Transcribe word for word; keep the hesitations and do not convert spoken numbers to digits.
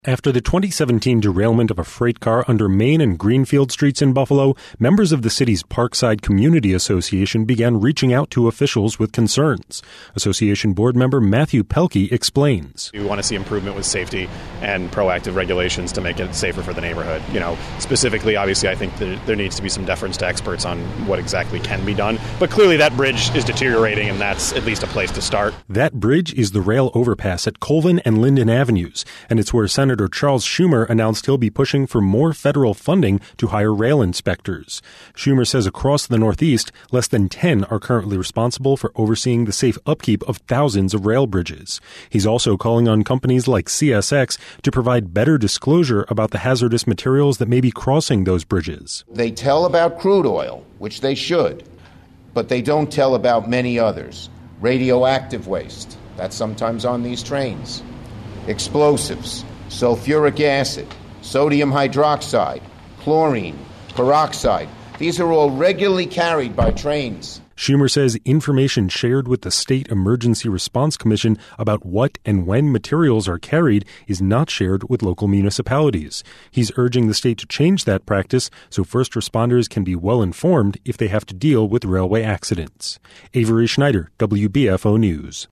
After the twenty seventeen derailment of a freight car under Main and Greenfield streets in Buffalo, members of the city's Parkside Community Association began reaching out to officials with concerns. Association board member Matthew Pelkey explains. We want to see improvement with safety and proactive regulations to make it safer for the neighborhood. You know, specifically, obviously, I think that there needs to be some deference to experts on what exactly can be done. But clearly that bridge is deteriorating, and that's at least a place to start. That bridge is the rail overpass at Colvin and Linden Avenues, and it's where Senator Senator Charles Schumer announced he'll be pushing for more federal funding to hire rail inspectors. Schumer says across the Northeast, less than ten are currently responsible for overseeing the safe upkeep of thousands of rail bridges. He's also calling on companies like C S X to provide better disclosure about the hazardous materials that may be crossing those bridges. They tell about crude oil, which they should, but they don't tell about many others. Radioactive waste, that's sometimes on these trains. Explosives. Sulfuric acid, sodium hydroxide, chlorine, peroxide. These are all regularly carried by trains. Schumer says information shared with the State Emergency Response Commission about what and when materials are carried is not shared with local municipalities. He's urging the state to change that practice so first responders can be well informed if they have to deal with railway accidents. Avery Schneider, W B F O News.